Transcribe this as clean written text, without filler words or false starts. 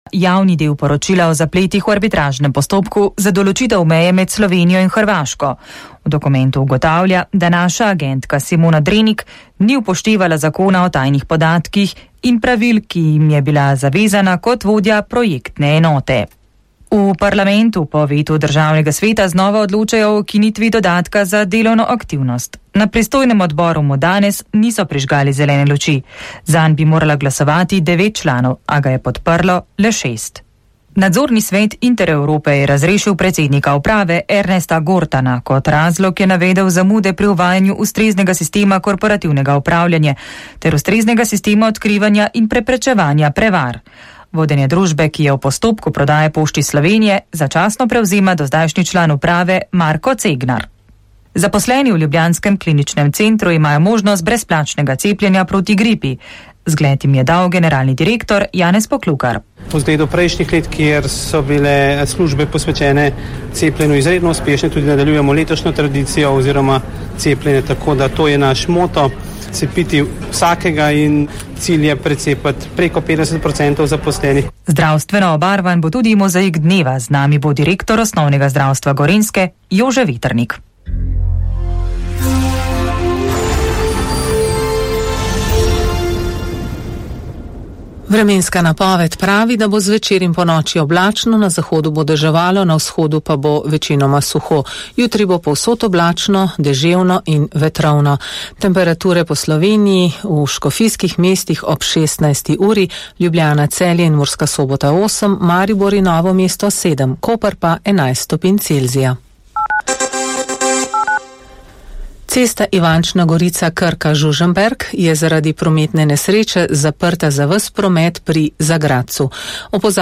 javni del poročila o zapletih v arbitražnem postopku za določitev meje med Slovenijo in Hrvaško. V dokumentu ugotavlja, da naša agentka Simona Drenik ni upoštevala zakona o tajnih podatkih in pravil, ki jim je bila zavezana kot vodja projektne enote. V parlamentu po vetu Državnega sveta znova odločajo o ukinitvi dodatka za delovno aktivnost. Na pristojnem odboru mu danes niso prižgali zelene luči. Zanj bi morala glasovati 9 članov, a ga je podprlo le 6. Nadzorni svet Intereurope je razrešil predsednika uprave Ernesta Gortana. Kot razlog je navedel zamude pri uvajanju ustreznega sistema korporativnega upravljanja ter ustreznega sistema odkrivanja in preprečevanja prevar. Vodenje družbe, ki je v postopku prodaje Pošti Slovenije, začasno prevzema dozdajšnji član uprave Marko Cegnar. Zaposleni v ljubljanskem kliničnem centru imajo možnost brezplačnega cepljenja proti gripi. Zgled jim je dal generalni direktor Janez Poklukar. Po zgledu prejšnjih let, kjer so bile službe posvečene cepljenju izredno uspešne, tudi nadaljujemo letošnjo tradicijo oziroma cepljenje, tako da to je naš moto. Cepiti vsakega in cilj je precepati preko 50% zaposlenih. Zdravstveno obarvan bo tudi mozaik dneva. Z nami bo direktor osnovnega zdravstva Gorenjske Jože Vetrnik. Vremenska napoved pravi, da bo zvečer in ponoči oblačno, na zahodu bo deževalo, na vzhodu pa bo večinoma suho. Jutri bo povsod oblačno, deževno in vetrovno. Temperature po Sloveniji v škofijskih mestih ob 16. uri, Ljubljana, Celje in Murska Sobota 8, Maribor in Novo mesto 7, Koper pa 11 stopinj Celzija. Cesta Ivančna Gorica Krka Žužemberk je zaradi prometne nesreče zaprta za ves promet pri Zagradcu.